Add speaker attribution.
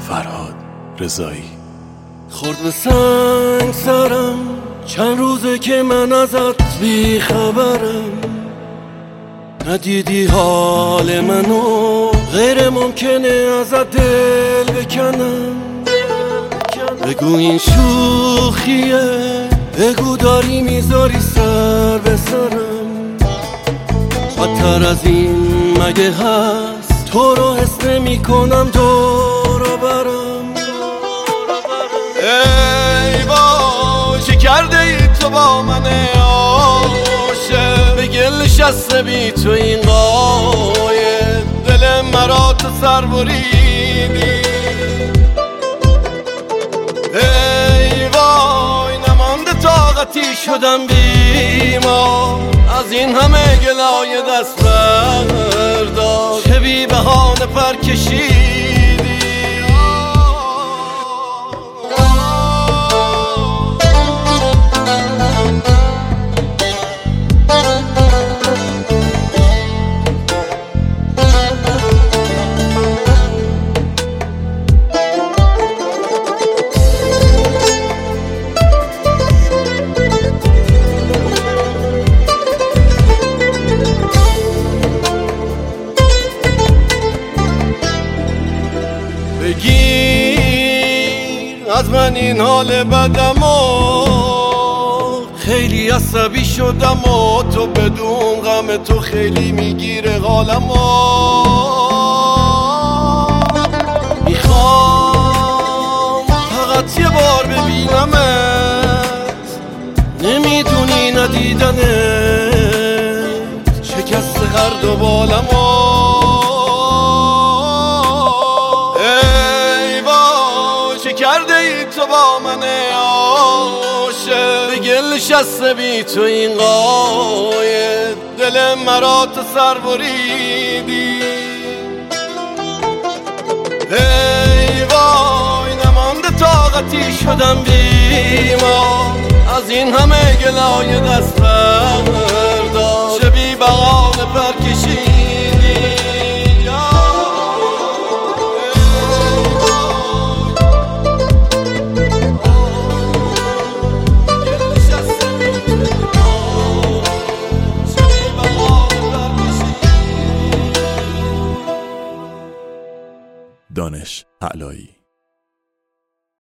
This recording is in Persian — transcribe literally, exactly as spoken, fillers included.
Speaker 1: فرهاد رضایی.
Speaker 2: خورد به سنگ سرم، چند روزه که من ازت بی خبرم. ندیدی حال منو، غیر ممکنه ازت دل بکنم. بگو این شوخیه، بگو داری میذاری سر به سرم. بدتر از این مگه هست، تو رو حس نمی کنم دورو برم.
Speaker 3: ای وای چه کرده ای تو با من عاشق، به گل شسته بی تو این قایه، دل مرا تو سر بریدی. ای وای نمانده طاقتی شدم بیمار، از این همه گلای دست بردار، چه بی بهانه پر کشیدی. بگیر از من این حال بدم و خیلی عصبی شدم و تو بدون غم تو خیلی میگیره حالم و میخوام فقط یه بار ببینمت، نمیدونی ندیدنت شکست هر دو بالم و کرده ای تو با من عاشق، به گل شسته بی تو این قایه، دل مرا تو سر بریدی. ای وای نمانده طاقتی شدم بیمار، از این همه گلای دست بردار، چه بی بهانه پر کشیدی.
Speaker 1: دانش علایی.